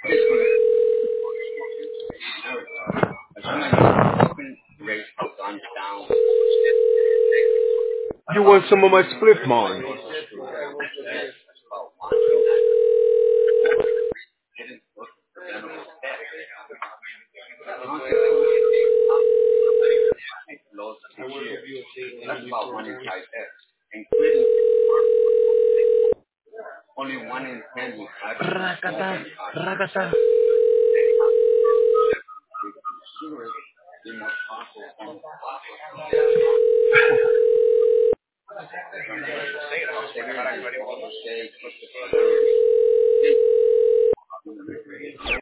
You want some of my split, man? Rakata, rakata.